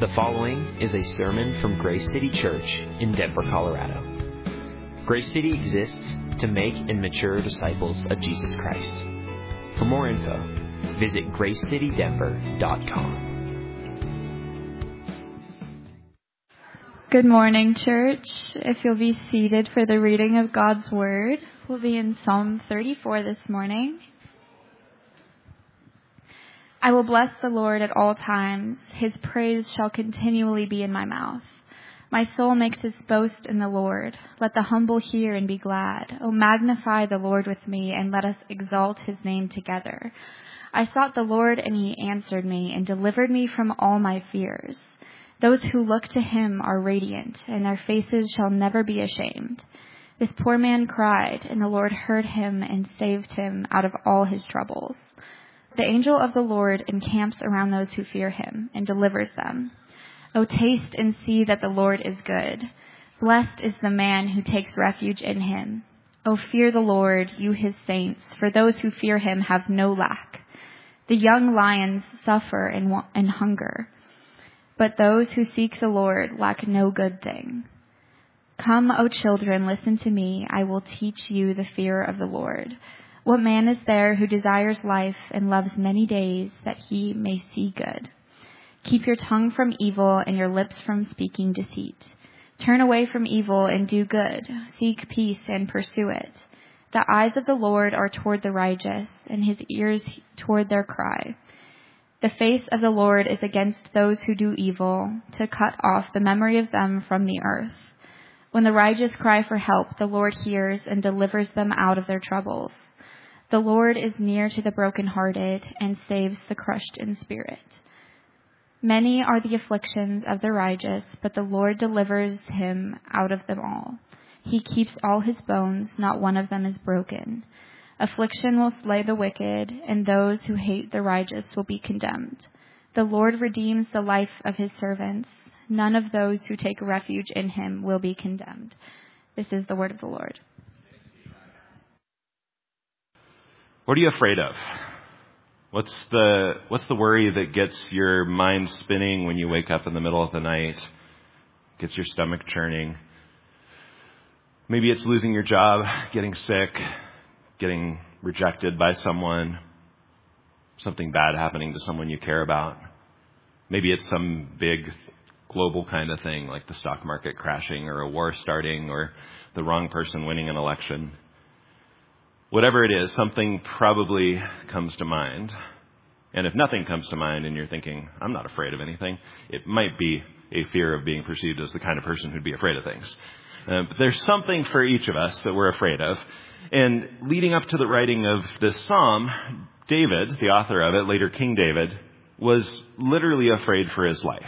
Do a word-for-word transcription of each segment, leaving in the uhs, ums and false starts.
The following is a sermon from Grace City Church in Denver, Colorado. Grace City exists to make and mature disciples of Jesus Christ. For more info, visit grace city denver dot com. Good morning, church. If you'll be seated for the reading of God's Word, we'll be in Psalm thirty-four this morning. I will bless the Lord at all times. His praise shall continually be in my mouth. My soul makes its boast in the Lord. Let the humble hear and be glad. O magnify the Lord with me, and let us exalt his name together. I sought the Lord, and he answered me, and delivered me from all my fears. Those who look to him are radiant, and their faces shall never be ashamed. This poor man cried, and the Lord heard him and saved him out of all his troubles. The angel of the Lord encamps around those who fear him and delivers them. O taste and see that the Lord is good. Blessed is the man who takes refuge in him. O fear the Lord, you his saints, for those who fear him have no lack. The young lions suffer and, and hunger, but those who seek the Lord lack no good thing. Come, O children, listen to me. I will teach you the fear of the Lord. What man is there who desires life and loves many days that he may see good? Keep your tongue from evil and your lips from speaking deceit. Turn away from evil and do good. Seek peace and pursue it. The eyes of the Lord are toward the righteous, and his ears toward their cry. The face of the Lord is against those who do evil, to cut off the memory of them from the earth. When the righteous cry for help, the Lord hears and delivers them out of their troubles. The Lord is near to the brokenhearted and saves the crushed in spirit. Many are the afflictions of the righteous, but the Lord delivers him out of them all. He keeps all his bones, not one of them is broken. Affliction will slay the wicked, and those who hate the righteous will be condemned. The Lord redeems the life of his servants. None of those who take refuge in him will be condemned. This is the word of the Lord. What are you afraid of? What's the what's the worry that gets your mind spinning when you wake up in the middle of the night? Gets your stomach churning? Maybe it's losing your job, getting sick, getting rejected by someone, something bad happening to someone you care about. Maybe it's some big global kind of thing like the stock market crashing or a war starting or the wrong person winning an election. Whatever it is, something probably comes to mind. And if nothing comes to mind and you're thinking, I'm not afraid of anything, it might be a fear of being perceived as the kind of person who'd be afraid of things. Uh, but there's something for each of us that we're afraid of. And leading up to the writing of this psalm, David, the author of it, later King David, was literally afraid for his life.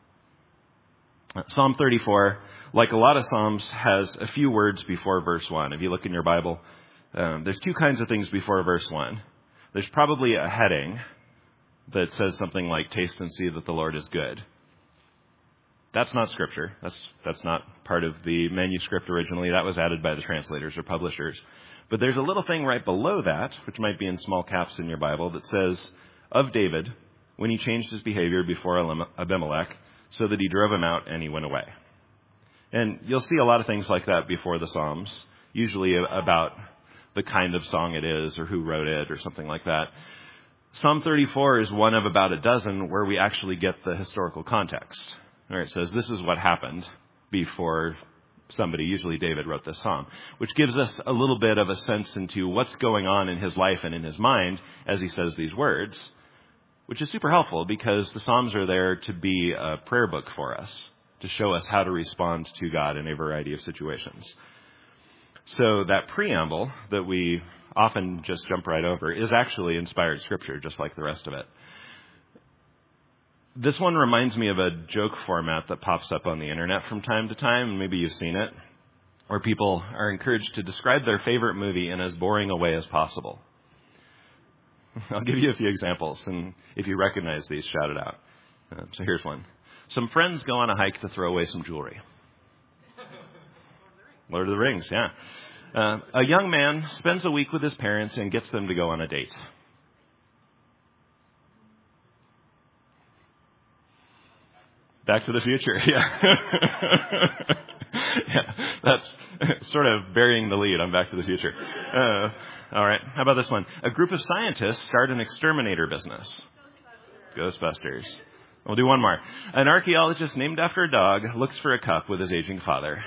Psalm thirty-four, like a lot of psalms, has a few words before verse one. If you look in your Bible, Um, there's two kinds of things before verse one. There's probably a heading that says something like, taste and see that the Lord is good. That's not scripture. That's that's not part of the manuscript originally. That was added by the translators or publishers. But there's a little thing right below that, which might be in small caps in your Bible, that says, of David, when he changed his behavior before Abimelech, so that he drove him out and he went away. And you'll see a lot of things like that before the Psalms, usually about the kind of song it is or who wrote it or something like that. Psalm thirty-four is one of about a dozen where we actually get the historical context. Where it says this is what happened before somebody, usually David, wrote this psalm, which gives us a little bit of a sense into what's going on in his life and in his mind as he says these words, which is super helpful because the Psalms are there to be a prayer book for us, to show us how to respond to God in a variety of situations. So that preamble that we often just jump right over is actually inspired scripture, just like the rest of it. This one reminds me of a joke format that pops up on the internet from time to time. Maybe you've seen it, where people are encouraged to describe their favorite movie in as boring a way as possible. I'll give you a few examples, and if you recognize these, shout it out. Uh, so here's one. Some friends go on a hike to throw away some jewelry. Lord of the Rings, yeah. Uh, a young man spends a week with his parents and gets them to go on a date. Back to the Future, yeah. Yeah, that's sort of burying the lead on Back to the Future. Uh, all right, how about this one? A group of scientists start an exterminator business. Ghostbusters. We'll do one more. An archaeologist named after a dog looks for a cup with his aging father.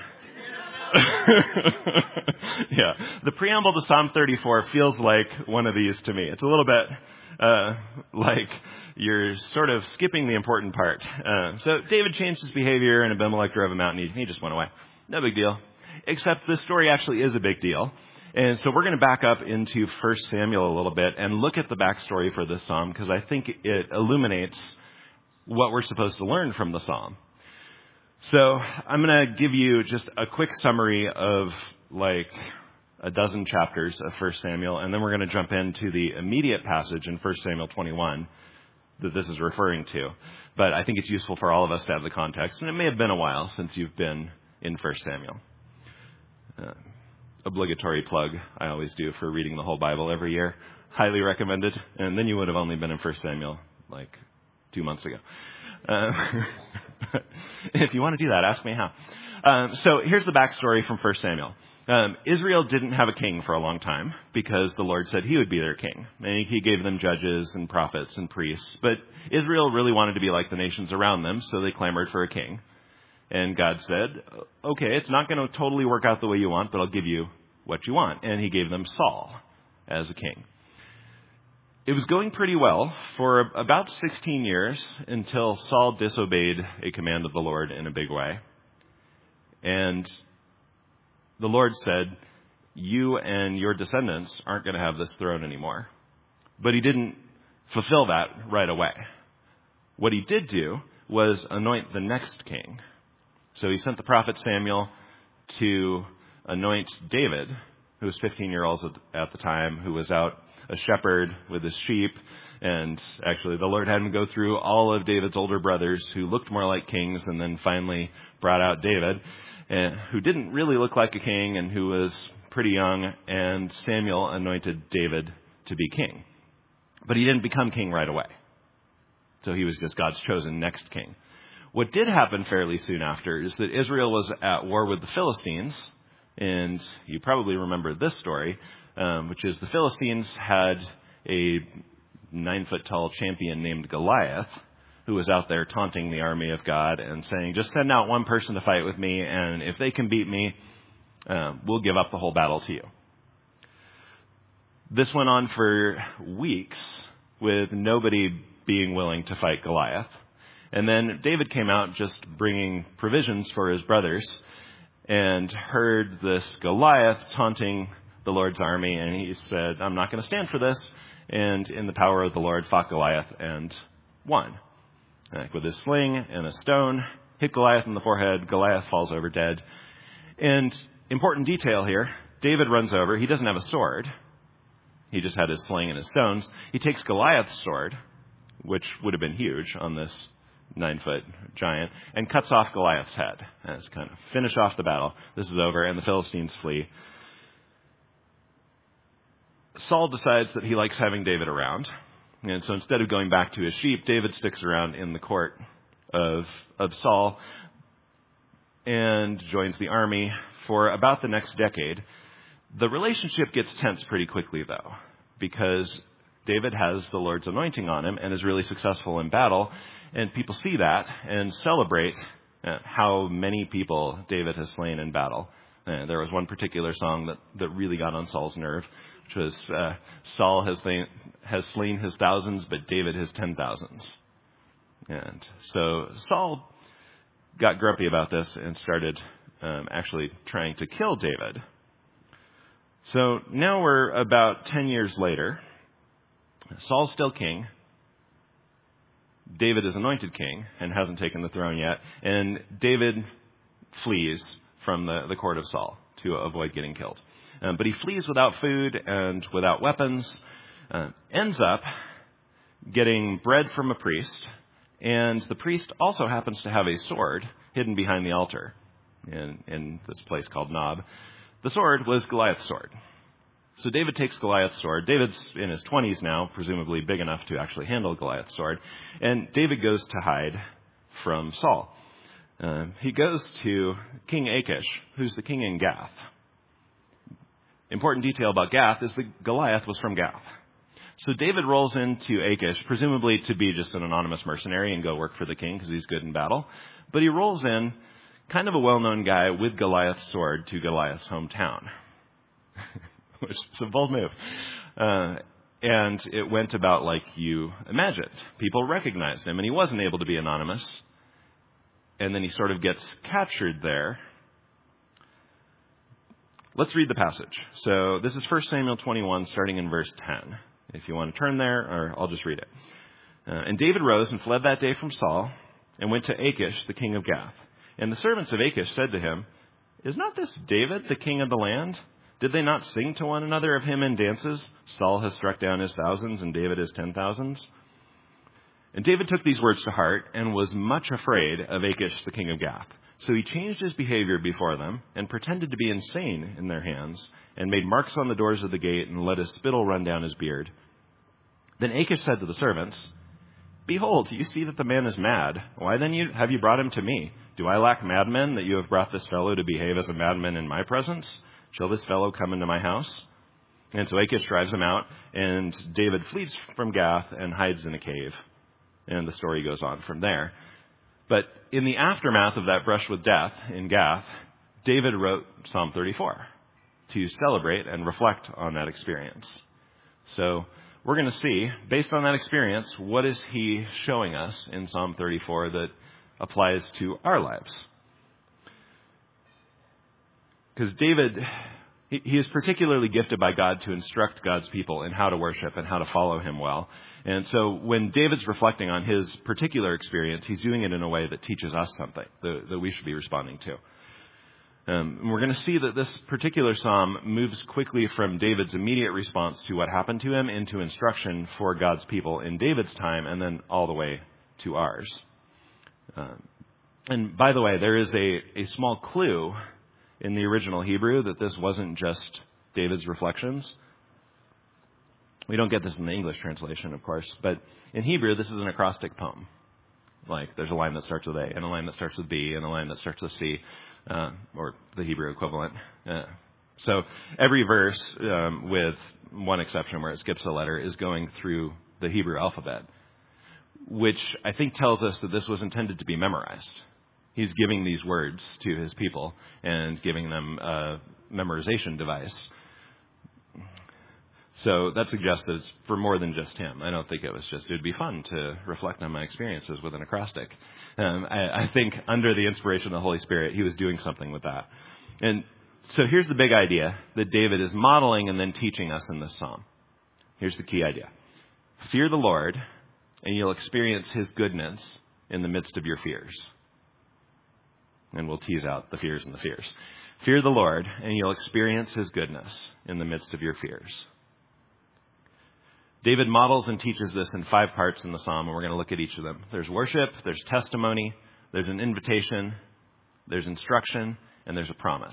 Yeah, the preamble to Psalm thirty-four feels like one of these to me. It's a little bit uh, like you're sort of skipping the important part. Uh, so David changed his behavior and Abimelech drove him out and he, he just went away. No big deal. Except this story actually is a big deal. And so we're going to back up into First Samuel a little bit and look at the backstory for this psalm because I think it illuminates what we're supposed to learn from the psalm. So I'm going to give you just a quick summary of like a dozen chapters of First Samuel, and then we're going to jump into the immediate passage in First Samuel twenty-one that this is referring to. But I think it's useful for all of us to have the context, and it may have been a while since you've been in First Samuel. Uh, obligatory plug I always do for reading the whole Bible every year. Highly recommended. And then you would have only been in First Samuel like two months ago. Uh, if you want to do that, ask me how. Um, so here's the backstory from First Samuel. Um, Israel didn't have a king for a long time because the Lord said he would be their king. And he gave them judges and prophets and priests. But Israel really wanted to be like the nations around them, so they clamored for a king. And God said, okay, it's not going to totally work out the way you want, but I'll give you what you want. And he gave them Saul as a king. It was going pretty well for about sixteen years until Saul disobeyed a command of the Lord in a big way. And the Lord said, you and your descendants aren't going to have this throne anymore. But he didn't fulfill that right away. What he did do was anoint the next king. So he sent the prophet Samuel to anoint David, who was fifteen years old at the time, who was out a shepherd with his sheep. And actually, the Lord had him go through all of David's older brothers who looked more like kings and then finally brought out David, and who didn't really look like a king and who was pretty young. And Samuel anointed David to be king. But he didn't become king right away. So he was just God's chosen next king. What did happen fairly soon after is that Israel was at war with the Philistines. And you probably remember this story, um, which is the Philistines had a nine-foot-tall champion named Goliath, who was out there taunting the army of God and saying, just send out one person to fight with me, and if they can beat me, uh, we'll give up the whole battle to you. This went on for weeks with nobody being willing to fight Goliath. And then David came out just bringing provisions for his brothers and heard this Goliath taunting the Lord's army, and he said, I'm not going to stand for this. And in the power of the Lord, fought Goliath and won. Like with his sling and a stone, hit Goliath in the forehead. Goliath falls over dead. And important detail here, David runs over. He doesn't have a sword. He just had his sling and his stones. He takes Goliath's sword, which would have been huge on this nine-foot giant, and cuts off Goliath's head. And it's kind of finish off the battle. This is over, and the Philistines flee. Saul decides that he likes having David around. And so instead of going back to his sheep, David sticks around in the court of, of Saul and joins the army for about the next decade. The relationship gets tense pretty quickly, though, because David has the Lord's anointing on him and is really successful in battle. And people see that and celebrate uh, how many people David has slain in battle. Uh, there was one particular song that, that really got on Saul's nerve, which was uh, Saul has slain, has slain his thousands, but David his ten thousands. And so Saul got grumpy about this and started um, actually trying to kill David. So now we're about ten years later. Saul's still king. David is anointed king and hasn't taken the throne yet. And David flees from the, the court of Saul to avoid getting killed. Um, but he flees without food and without weapons, uh, ends up getting bread from a priest, and the priest also happens to have a sword hidden behind the altar in, in this place called Nob. The sword was Goliath's sword. So David takes Goliath's sword. David's in his twenties now, presumably big enough to actually handle Goliath's sword. And David goes to hide from Saul. Uh, he goes to King Achish, who's the king in Gath. Important detail about Gath is that Goliath was from Gath. So David rolls into Achish, presumably to be just an anonymous mercenary and go work for the king because he's good in battle. But he rolls in, kind of a well-known guy, with Goliath's sword to Goliath's hometown, which is a bold move. Uh, and it went about like you imagined. People recognized him, and he wasn't able to be anonymous. And then he sort of gets captured there. Let's read the passage. So this is First Samuel twenty-one, starting in verse ten. If you want to turn there, or I'll just read it. Uh, and David rose and fled that day from Saul and went to Achish, the king of Gath. And the servants of Achish said to him, "Is not this David, the king of the land? Did they not sing to one another of him in dances? Saul has struck down his thousands and David his ten thousands." And David took these words to heart and was much afraid of Achish, the king of Gath. So he changed his behavior before them and pretended to be insane in their hands and made marks on the doors of the gate and let his spittle run down his beard. Then Achish said to the servants, "Behold, you see that the man is mad. Why then you, have you brought him to me? Do I lack madmen that you have brought this fellow to behave as a madman in my presence? Shall this fellow come into my house?" And so Achish drives him out, and David flees from Gath and hides in a cave. And the story goes on from there. But in the aftermath of that brush with death in Gath, David wrote Psalm thirty-four to celebrate and reflect on that experience. So we're going to see, based on that experience, what is he showing us in Psalm thirty-four that applies to our lives? Because David, he is particularly gifted by God to instruct God's people in how to worship and how to follow him well. And so when David's reflecting on his particular experience, he's doing it in a way that teaches us something that, that we should be responding to. Um, and we're going to see that this particular psalm moves quickly from David's immediate response to what happened to him into instruction for God's people in David's time and then all the way to ours. Um, and by the way, there is a, a small clue in the original Hebrew that this wasn't just David's reflections. We don't get this in the English translation, of course, but in Hebrew, this is an acrostic poem. Like, there's a line that starts with A, and a line that starts with B, and a line that starts with C, uh, or the Hebrew equivalent. Uh, so every verse, um, with one exception where it skips a letter, is going through the Hebrew alphabet, which I think tells us that this was intended to be memorized. He's giving these words to his people and giving them a memorization device. So that suggests that it's for more than just him. I don't think it was just, it would be fun to reflect on my experiences with an acrostic. Um, I, I think under the inspiration of the Holy Spirit, he was doing something with that. And so here's the big idea that David is modeling and then teaching us in this psalm. Here's the key idea. Fear the Lord, and you'll experience his goodness in the midst of your fears. And we'll tease out the fears and the fears. Fear the Lord, and you'll experience his goodness in the midst of your fears. David models and teaches this in five parts in the psalm, and we're going to look at each of them. There's worship, there's testimony, there's an invitation, there's instruction, and there's a promise.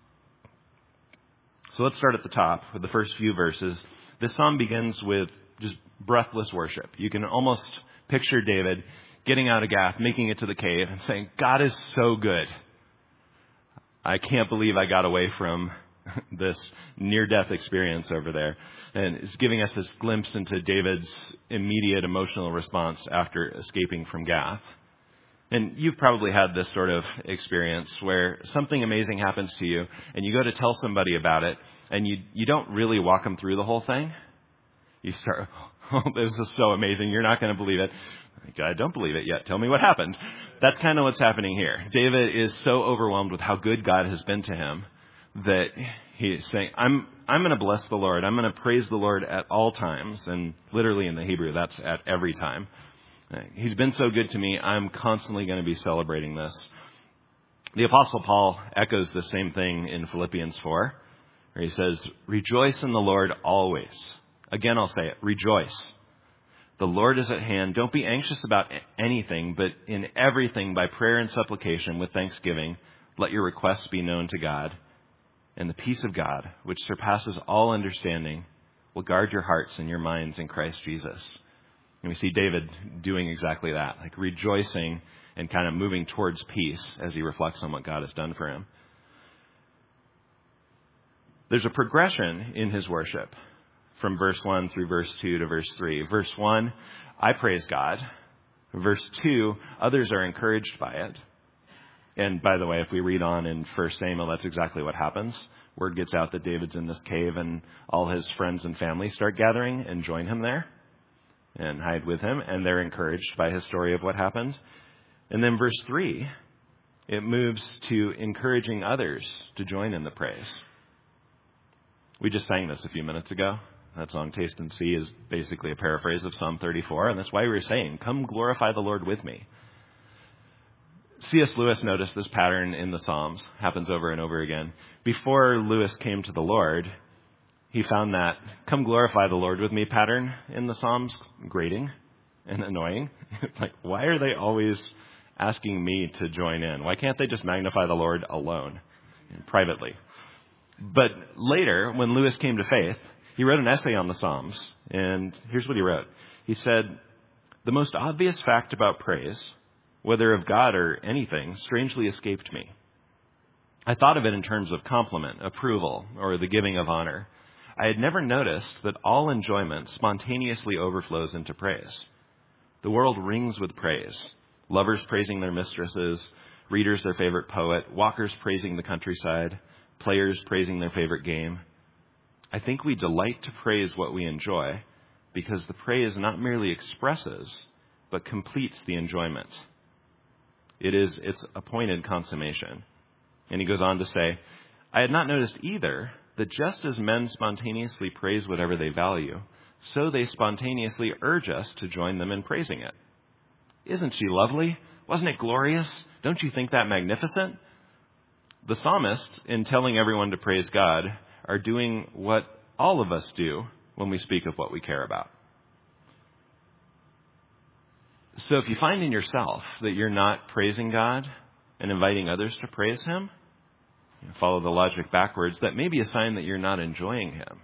So let's start at the top with the first few verses. This psalm begins with just breathless worship. You can almost picture David getting out of Gath, making it to the cave, and saying, "God is so good. I can't believe I got away from this near-death experience over there." And it's giving us this glimpse into David's immediate emotional response after escaping from Gath. And you've probably had this sort of experience where something amazing happens to you, and you go to tell somebody about it, and you you don't really walk them through the whole thing. You start, "Oh, this is so amazing. You're not going to believe it." "I don't believe it yet. Tell me what happened." That's kind of what's happening here. David is so overwhelmed with how good God has been to him that he's saying, I'm I'm going to bless the Lord. I'm going to praise the Lord at all times. And literally in the Hebrew, that's at every time. He's been so good to me. I'm constantly going to be celebrating this. The Apostle Paul echoes the same thing in Philippians four, where he says, "Rejoice in the Lord always." Again, I'll say it. Rejoice. The Lord is at hand. Don't be anxious about anything, but in everything by prayer and supplication with thanksgiving, let your requests be known to God. And the peace of God, which surpasses all understanding, will guard your hearts and your minds in Christ Jesus. And we see David doing exactly that, like rejoicing and kind of moving towards peace as he reflects on what God has done for him. There's a progression in his worship from verse one through verse two to verse three. Verse one, I praise God. Verse two, others are encouraged by it. And by the way, if we read on in First Samuel, that's exactly what happens. Word gets out that David's in this cave, and all his friends and family start gathering and join him there and hide with him, and they're encouraged by his story of what happened. And then verse three, it moves to encouraging others to join in the praise. We just sang this a few minutes ago. That song, Taste and See, is basically a paraphrase of Psalm thirty-four, and that's why we were saying, come glorify the Lord with me. C S Lewis noticed this pattern in the Psalms, happens over and over again. Before Lewis came to the Lord, he found that come glorify the Lord with me pattern in the Psalms grating and annoying. It's like, why are they always asking me to join in? Why can't they just magnify the Lord alone and privately? But later, when Lewis came to faith, he wrote an essay on the Psalms, and here's what he wrote. He said, the most obvious fact about praise, whether of God or anything, strangely escaped me. I thought of it in terms of compliment, approval, or the giving of honor. I had never noticed that all enjoyment spontaneously overflows into praise. The world rings with praise. Lovers praising their mistresses, readers their favorite poet, walkers praising the countryside, players praising their favorite game. I think we delight to praise what we enjoy because the praise not merely expresses, but completes the enjoyment. It is its appointed consummation. And he goes on to say, I had not noticed either that just as men spontaneously praise whatever they value, so they spontaneously urge us to join them in praising it. Isn't she lovely? Wasn't it glorious? Don't you think that magnificent? The psalmists, in telling everyone to praise God, are doing what all of us do when we speak of what we care about. So if you find in yourself that you're not praising God and inviting others to praise him, you follow the logic backwards, that may be a sign that you're not enjoying him.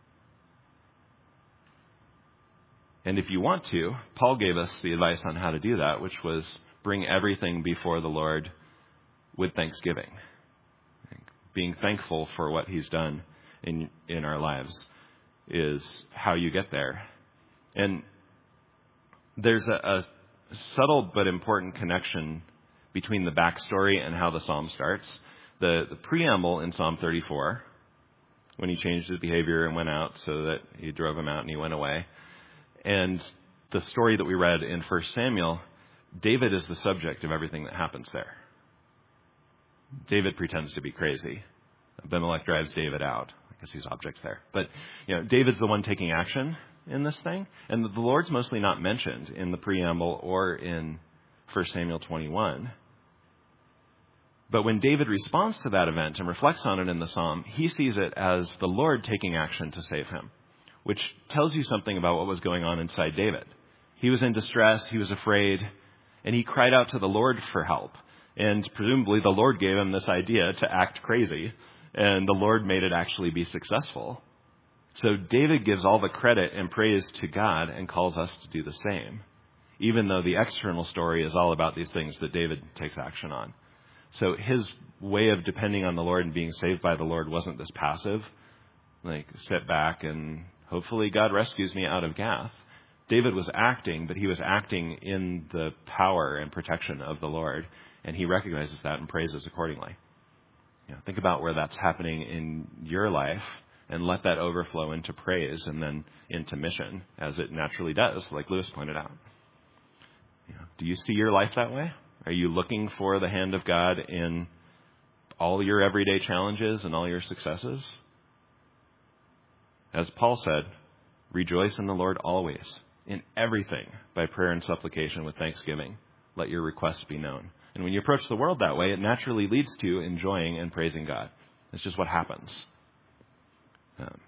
And if you want to, Paul gave us the advice on how to do that, which was bring everything before the Lord with thanksgiving. Being thankful for what he's done in in our lives is how you get there. And there's a, a subtle but important connection between the backstory and how the psalm starts. The, the preamble in Psalm thirty-four, when he changed his behavior and went out so that he drove him out and he went away. And the story that we read in First Samuel, David is the subject of everything that happens there. David pretends to be crazy. Abimelech drives David out. I guess he's object there. But, you know, David's the one taking action in this thing. And the Lord's mostly not mentioned in the preamble or in First Samuel twenty-one. But when David responds to that event and reflects on it in the psalm, he sees it as the Lord taking action to save him, which tells you something about what was going on inside David. He was in distress. He was afraid. And he cried out to the Lord for help. And presumably the Lord gave him this idea to act crazy, and the Lord made it actually be successful. So David gives all the credit and praise to God and calls us to do the same, even though the external story is all about these things that David takes action on. So his way of depending on the Lord and being saved by the Lord wasn't this passive, like sit back and hopefully God rescues me out of Gath. David was acting, but he was acting in the power and protection of the Lord. And he recognizes that and praises accordingly. You know, think about where that's happening in your life and let that overflow into praise and then into mission, as it naturally does, like Lewis pointed out. You know, do you see your life that way? Are you looking for the hand of God in all your everyday challenges and all your successes? As Paul said, rejoice in the Lord always, in everything, by prayer and supplication with thanksgiving. Let your requests be known. And when you approach the world that way, it naturally leads to enjoying and praising God. It's just what happens. Um,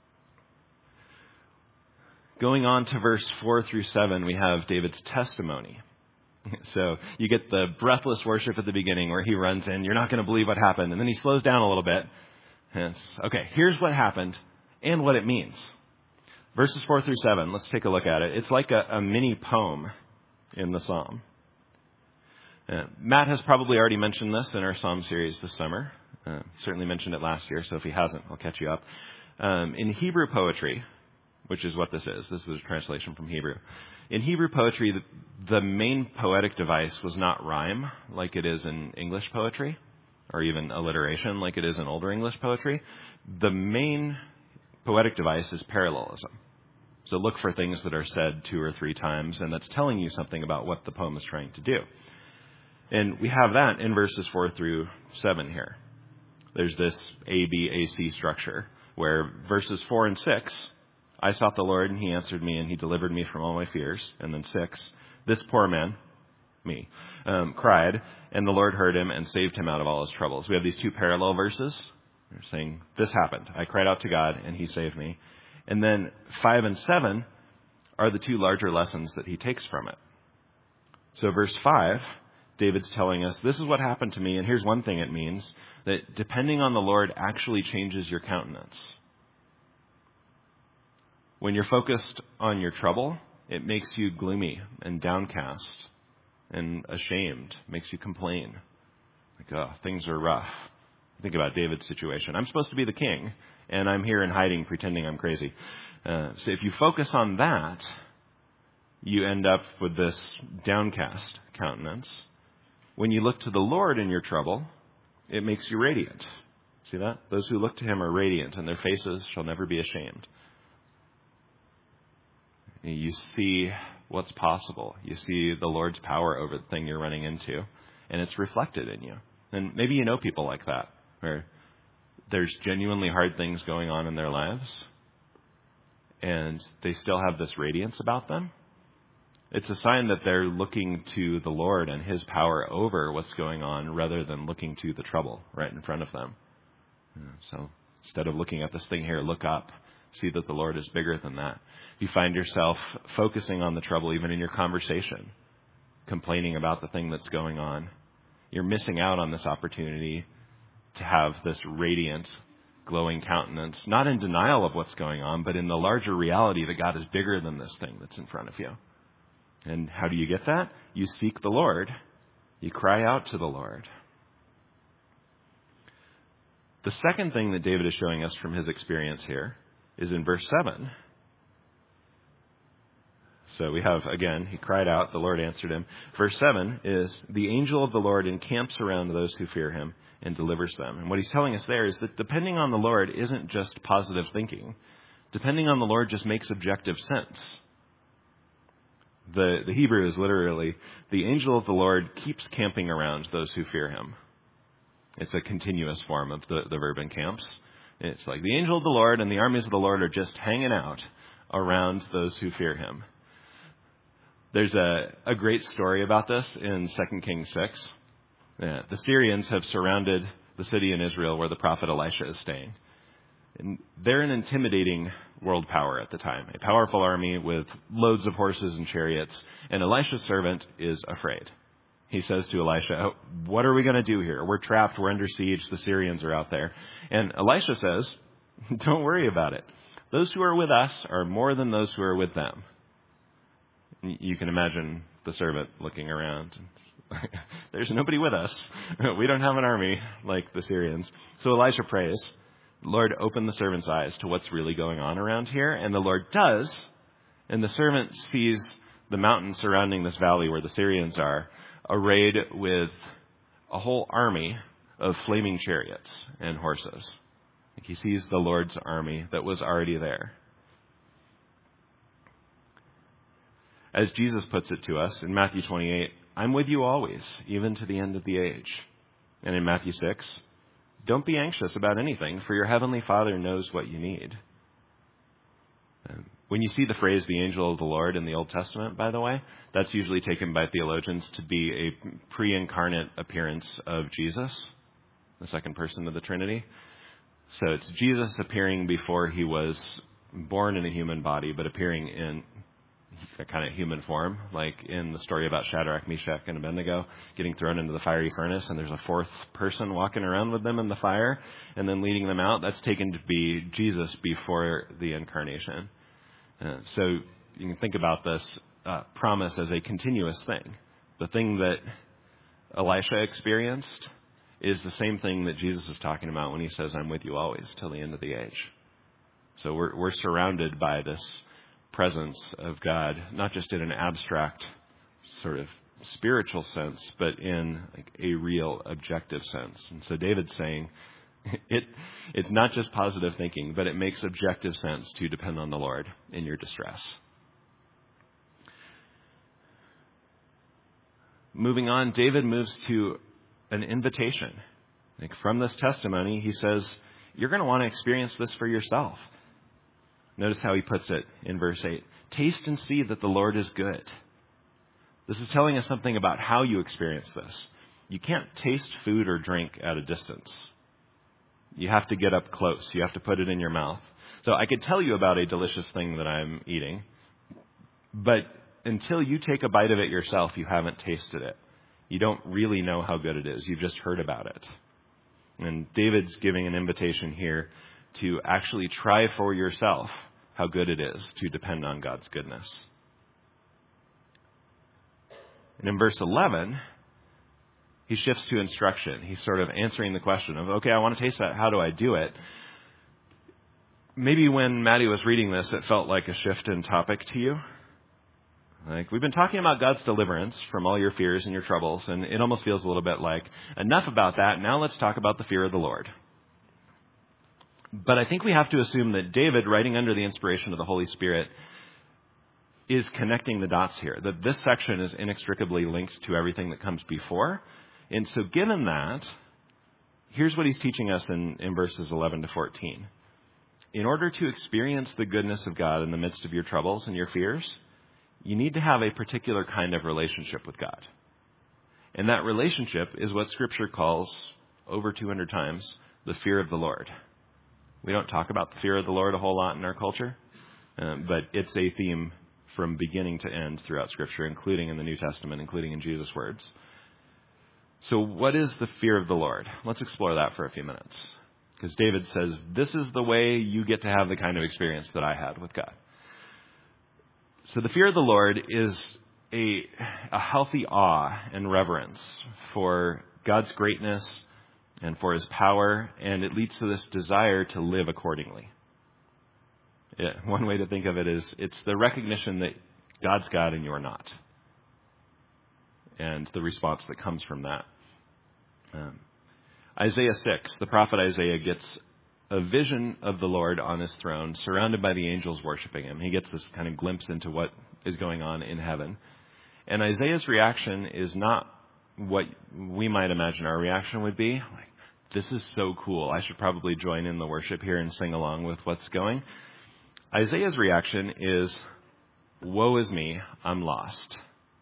going on to verse four through seven, we have David's testimony. So you get the breathless worship at the beginning where he runs in. You're not going to believe what happened. And then he slows down a little bit. And it's, okay, here's what happened and what it means. verses four through seven, let's take a look at it. It's like a, a mini poem in the psalm. Uh, Matt has probably already mentioned this in our psalm series this summer. Uh, certainly mentioned it last year, so if he hasn't, I'll catch you up. Um, in Hebrew poetry, which is what this is, this is a translation from Hebrew. In Hebrew poetry, the, the main poetic device was not rhyme, like it is in English poetry, or even alliteration, like it is in older English poetry. The main poetic device is parallelism. So look for things that are said two or three times, and that's telling you something about what the poem is trying to do. And we have that in verses four through seven here. There's this A B A C structure, where verses four and six, I sought the Lord, and he answered me, and he delivered me from all my fears. And then six, this poor man, me, um, cried, and the Lord heard him and saved him out of all his troubles. We have these two parallel verses. They're saying, this happened. I cried out to God, and he saved me. And then five and seven are the two larger lessons that he takes from it. So verse five, David's telling us, this is what happened to me, and here's one thing it means, that depending on the Lord actually changes your countenance. When you're focused on your trouble, it makes you gloomy and downcast and ashamed, makes you complain. Like, oh, things are rough. Think about David's situation. I'm supposed to be the king, and I'm here in hiding pretending I'm crazy. Uh, so if you focus on that, you end up with this downcast countenance. When you look to the Lord in your trouble, it makes you radiant. See that? Those who look to him are radiant, and their faces shall never be ashamed. You see what's possible. You see the Lord's power over the thing you're running into, and it's reflected in you. And maybe you know people like that, where there's genuinely hard things going on in their lives, and they still have this radiance about them. It's a sign that they're looking to the Lord and his power over what's going on rather than looking to the trouble right in front of them. So instead of looking at this thing here, look up. See that the Lord is bigger than that. You find yourself focusing on the trouble even in your conversation, complaining about the thing that's going on. You're missing out on this opportunity to have this radiant, glowing countenance, not in denial of what's going on, but in the larger reality that God is bigger than this thing that's in front of you. And how do you get that? You seek the Lord. You cry out to the Lord. The second thing that David is showing us from his experience here is in verse seven. So we have, again, he cried out, the Lord answered him. Verse seven is, the angel of the Lord encamps around those who fear him and delivers them. And what he's telling us there is that depending on the Lord isn't just positive thinking. Depending on the Lord just makes objective sense. The, the Hebrew is literally, the angel of the Lord keeps camping around those who fear him. It's a continuous form of the, the verb encamps. It's like the angel of the Lord and the armies of the Lord are just hanging out around those who fear him. There's a, a great story about this in Second Kings six. Yeah, the Syrians have surrounded the city in Israel where the prophet Elisha is staying. And they're an intimidating world power at the time, a powerful army with loads of horses and chariots. And Elisha's servant is afraid. He says to Elisha, what are we going to do here? We're trapped. We're under siege. The Syrians are out there. And Elisha says, don't worry about it. Those who are with us are more than those who are with them. You can imagine the servant looking around. There's nobody with us. We don't have an army like the Syrians. So Elisha prays, Lord, open the servant's eyes to what's really going on around here. And the Lord does. And the servant sees the mountain surrounding this valley where the Syrians are, arrayed with a whole army of flaming chariots and horses. He sees the Lord's army that was already there. As Jesus puts it to us in Matthew twenty-eight, I'm with you always, even to the end of the age. And in Matthew six, don't be anxious about anything, for your heavenly Father knows what you need. When you see the phrase, the angel of the Lord, in the Old Testament, by the way, that's usually taken by theologians to be a pre-incarnate appearance of Jesus, the second person of the Trinity. So it's Jesus appearing before he was born in a human body, but appearing in a kind of human form, like in the story about Shadrach, Meshach, and Abednego getting thrown into the fiery furnace, and there's a fourth person walking around with them in the fire and then leading them out. That's taken to be Jesus before the incarnation. Uh, so you can think about this uh, promise as a continuous thing. The thing that Elisha experienced is the same thing that Jesus is talking about when he says, I'm with you always till the end of the age. So we're, we're surrounded by this presence of God, not just in an abstract sort of spiritual sense, but in like a real objective sense. And so David's saying it it's not just positive thinking, but it makes objective sense to depend on the Lord in your distress. Moving on, David moves to an invitation. Like from this testimony, he says, you're going to want to experience this for yourself. Notice how he puts it in verse eight. Taste and see that the Lord is good. This is telling us something about how you experience this. You can't taste food or drink at a distance. You have to get up close. You have to put it in your mouth. So I could tell you about a delicious thing that I'm eating, but until you take a bite of it yourself, you haven't tasted it. You don't really know how good it is. You've just heard about it. And David's giving an invitation here to actually try for yourself how good it is to depend on God's goodness. And in verse eleven, he shifts to instruction. He's sort of answering the question of, okay, I want to taste that. How do I do it? Maybe when Maddie was reading this, it felt like a shift in topic to you. Like, we've been talking about God's deliverance from all your fears and your troubles, and it almost feels a little bit like, enough about that, now let's talk about the fear of the Lord. But I think we have to assume that David, writing under the inspiration of the Holy Spirit, is connecting the dots here, that this section is inextricably linked to everything that comes before. And so given that, here's what he's teaching us in, in verses eleven to fourteen. In order to experience the goodness of God in the midst of your troubles and your fears, you need to have a particular kind of relationship with God. And that relationship is what Scripture calls, over two hundred times, the fear of the Lord. We don't talk about the fear of the Lord a whole lot in our culture, um, but it's a theme from beginning to end throughout Scripture, including in the New Testament, including in Jesus' words. So what is the fear of the Lord? Let's explore that for a few minutes. Because David says, this is the way you get to have the kind of experience that I had with God. So the fear of the Lord is a, a healthy awe and reverence for God's greatness and for his power, and it leads to this desire to live accordingly. Yeah, one way to think of it is it's the recognition that God's God and you're not, and the response that comes from that. Um, Isaiah six, the prophet Isaiah gets a vision of the Lord on his throne, surrounded by the angels worshiping him. He gets this kind of glimpse into what is going on in heaven. And Isaiah's reaction is not what we might imagine our reaction would be. Like, this is so cool. I should probably join in the worship here and sing along with what's going. Isaiah's reaction is, woe is me, I'm lost.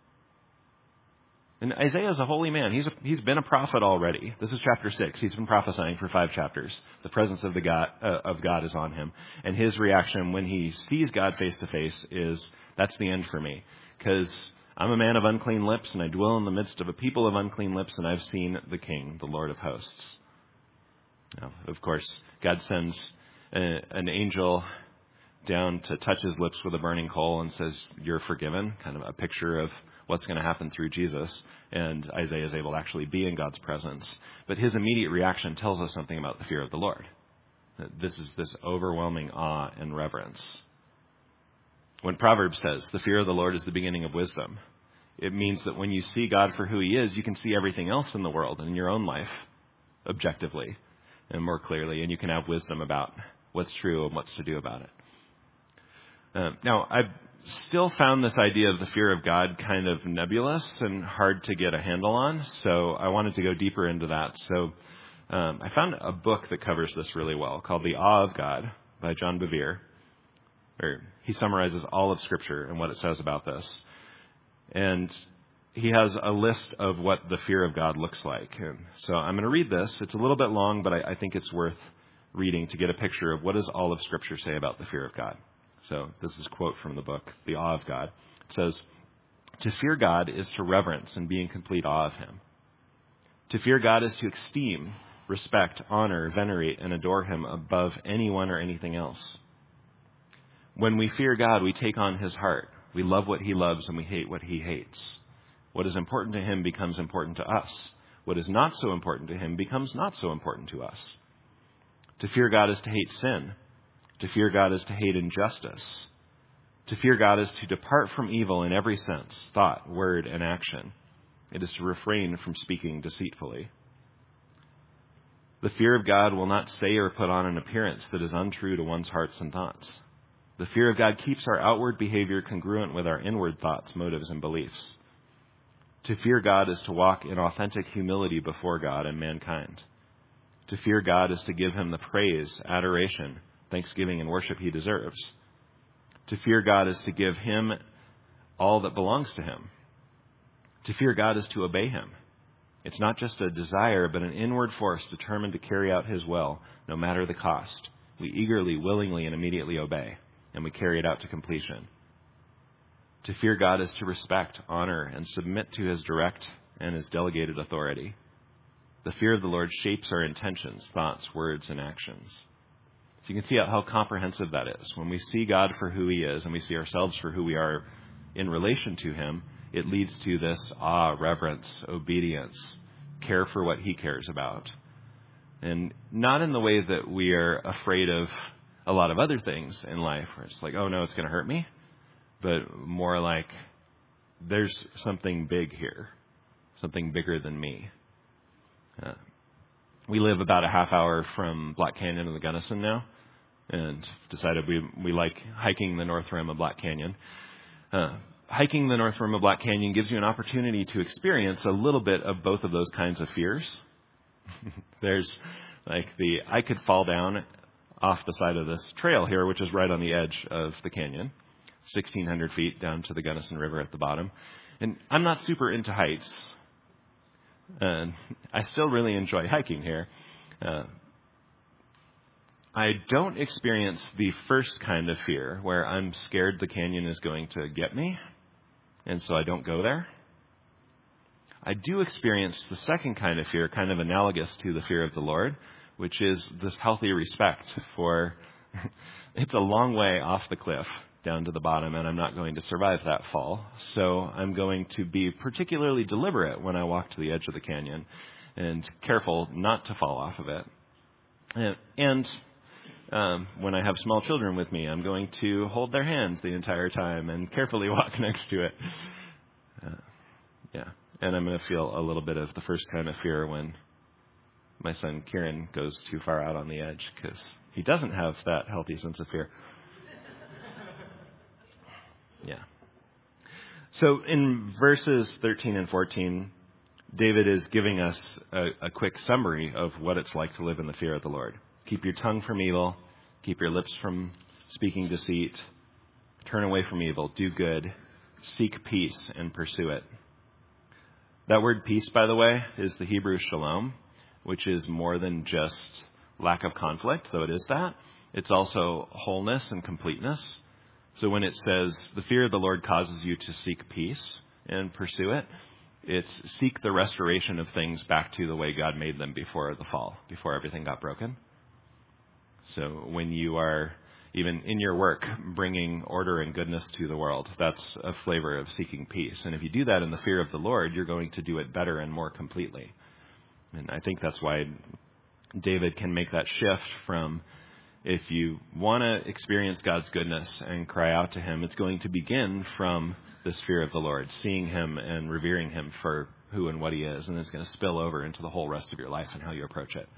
And Isaiah is a holy man. He's a, he's been a prophet already. This is chapter six. He's been prophesying for five chapters. The presence of the God uh, of God is on him, and his reaction when he sees God face to face is, "That's the end for me, because I'm a man of unclean lips, and I dwell in the midst of a people of unclean lips, and I've seen the King, the Lord of hosts." Now, of course, God sends a, an angel down to touch his lips with a burning coal and says, "You're forgiven." Kind of a picture of what's going to happen through Jesus, and Isaiah is able to actually be in God's presence. But his immediate reaction tells us something about the fear of the Lord. This is this overwhelming awe and reverence. When Proverbs says, the fear of the Lord is the beginning of wisdom, it means that when you see God for who he is, you can see everything else in the world and in your own life objectively and more clearly, and you can have wisdom about what's true and what's to do about it. Uh, now, I've still found this idea of the fear of God kind of nebulous and hard to get a handle on, so I wanted to go deeper into that. So um, I found a book that covers this really well called The Awe of God by John Bevere, where he summarizes all of Scripture and what it says about this. And he has a list of what the fear of God looks like. And so I'm going to read this. It's a little bit long, but I, I think it's worth reading to get a picture of what does all of Scripture say about the fear of God. So this is a quote from the book, The Awe of God. It says, "To fear God is to reverence and be in complete awe of him. To fear God is to esteem, respect, honor, venerate, and adore him above anyone or anything else. When we fear God, we take on his heart. We love what he loves and we hate what he hates. What is important to him becomes important to us. What is not so important to him becomes not so important to us. To fear God is to hate sin. To fear God is to hate injustice. To fear God is to depart from evil in every sense, thought, word, and action. It is to refrain from speaking deceitfully. The fear of God will not say or put on an appearance that is untrue to one's hearts and thoughts. The fear of God keeps our outward behavior congruent with our inward thoughts, motives, and beliefs. To fear God is to walk in authentic humility before God and mankind. To fear God is to give him the praise, adoration, thanksgiving, and worship he deserves. To fear God is to give him all that belongs to him. To fear God is to obey him. It's not just a desire, but an inward force determined to carry out his will, no matter the cost. We eagerly, willingly, and immediately obey, and we carry it out to completion. To fear God is to respect, honor, and submit to his direct and his delegated authority. The fear of the Lord shapes our intentions, thoughts, words, and actions. So you can see how comprehensive that is. When we see God for who he is and we see ourselves for who we are in relation to him, it leads to this awe, reverence, obedience, care for what he cares about. And not in the way that we are afraid of a lot of other things in life, where it's like, oh no, it's going to hurt me. But more like, there's something big here, something bigger than me. Uh, we live about a half hour from Black Canyon and the Gunnison now, and decided we we like hiking the North Rim of Black Canyon. Uh, hiking the North Rim of Black Canyon gives you an opportunity to experience a little bit of both of those kinds of fears. There's like the, I could fall down off the side of this trail here, which is right on the edge of the canyon. sixteen hundred feet down to the Gunnison River at the bottom. And I'm not super into heights. And I still really enjoy hiking here. Uh, I don't experience the first kind of fear where I'm scared the canyon is going to get me, and so I don't go there. I do experience the second kind of fear, kind of analogous to the fear of the Lord, which is this healthy respect for it's a long way off the cliff down to the bottom, and I'm not going to survive that fall. So I'm going to be particularly deliberate when I walk to the edge of the canyon and careful not to fall off of it. And, and um, when I have small children with me, I'm going to hold their hands the entire time and carefully walk next to it. Uh, yeah. And I'm going to feel a little bit of the first kind of fear when my son Kieran goes too far out on the edge, because he doesn't have that healthy sense of fear. Yeah. So in verses thirteen and fourteen, David is giving us a, a quick summary of what it's like to live in the fear of the Lord. Keep your tongue from evil. Keep your lips from speaking deceit. Turn away from evil. Do good. Seek peace and pursue it. That word peace, by the way, is the Hebrew shalom, which is more than just lack of conflict, though it is that. It's also wholeness and completeness. So when it says the fear of the Lord causes you to seek peace and pursue it, it's seek the restoration of things back to the way God made them before the fall, before everything got broken. So when you are, even in your work, bringing order and goodness to the world, that's a flavor of seeking peace. And if you do that in the fear of the Lord, you're going to do it better and more completely. And I think that's why David can make that shift from, if you want to experience God's goodness and cry out to him, it's going to begin from this fear of the Lord, seeing him and revering him for who and what he is, and it's going to spill over into the whole rest of your life and how you approach it.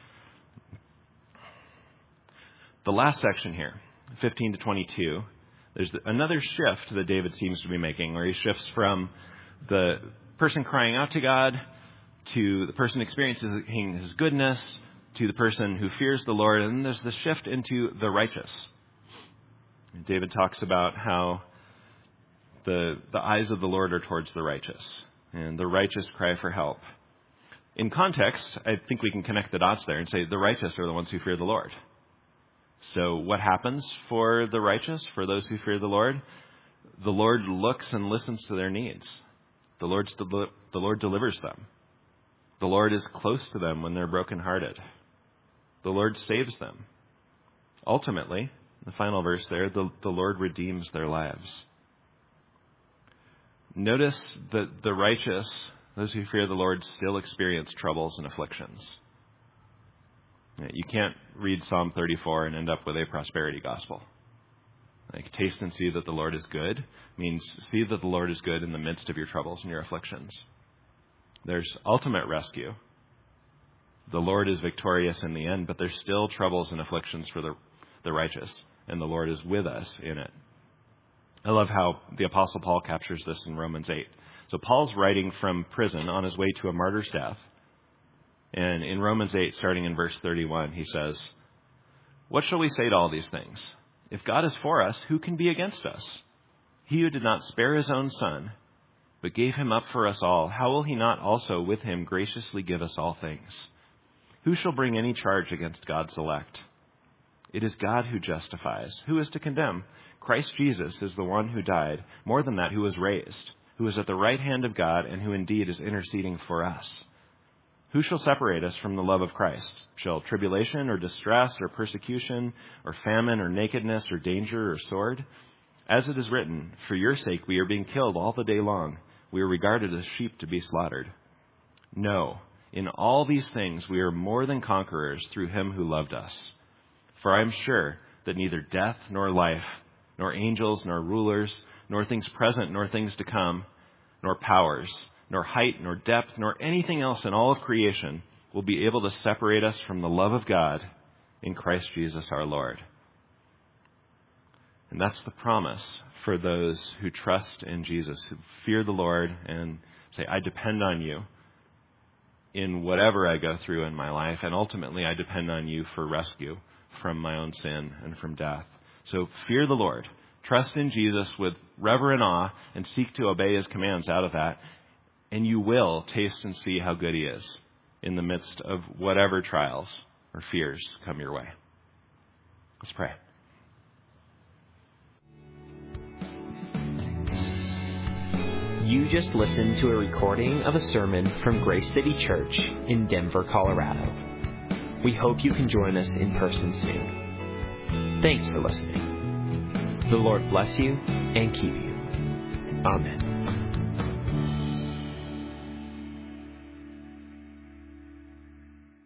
The last section here, fifteen to twenty-two, there's another shift that David seems to be making, where he shifts from the person crying out to God to the person experiencing his goodness to the person who fears the Lord, and then there's the shift into the righteous. David talks about how the the eyes of the Lord are towards the righteous, and the righteous cry for help. In context, I think we can connect the dots there and say the righteous are the ones who fear the Lord. So what happens for the righteous, for those who fear the Lord? The Lord looks and listens to their needs. The Lord's del- the Lord delivers them. The Lord is close to them when they're brokenhearted. The Lord saves them. Ultimately, The final verse there, the, the Lord redeems their lives. Notice that the righteous, those who fear the Lord, still experience troubles and afflictions. You can't read Psalm thirty-four and end up with a prosperity gospel. Like, taste and see that the Lord is good means see that the Lord is good in the midst of your troubles and your afflictions. There's ultimate rescue. The Lord is victorious in the end, but there's still troubles and afflictions for the, the righteous, and the Lord is with us in it. I love how the Apostle Paul captures this in Romans eight. So Paul's writing from prison on his way to a martyr's death. And in Romans eight, starting in verse thirty-one, he says, "What shall we say to all these things? If God is for us, who can be against us? He who did not spare his own son, but gave him up for us all, how will he not also with him graciously give us all things? Who shall bring any charge against God's elect? It is God who justifies. Who is to condemn? Christ Jesus is the one who died, more than that, who was raised, who is at the right hand of God, and who indeed is interceding for us. Who shall separate us from the love of Christ? Shall tribulation or distress or persecution or famine or nakedness or danger or sword? As it is written, for your sake we are being killed all the day long. We are regarded as sheep to be slaughtered. No, in all these things we are more than conquerors through him who loved us. For I am sure that neither death nor life, nor angels nor rulers, nor things present nor things to come, nor powers, nor height, nor depth, nor anything else in all of creation will be able to separate us from the love of God in Christ Jesus our Lord." And that's the promise for those who trust in Jesus, who fear the Lord and say, I depend on you in whatever I go through in my life, and ultimately I depend on you for rescue from my own sin and from death. So fear the Lord, trust in Jesus with reverent awe, and seek to obey his commands out of that. And you will taste and see how good he is in the midst of whatever trials or fears come your way. Let's pray. You just listened to a recording of a sermon from Grace City Church in Denver, Colorado. We hope you can join us in person soon. Thanks for listening. The Lord bless you and keep you. Amen.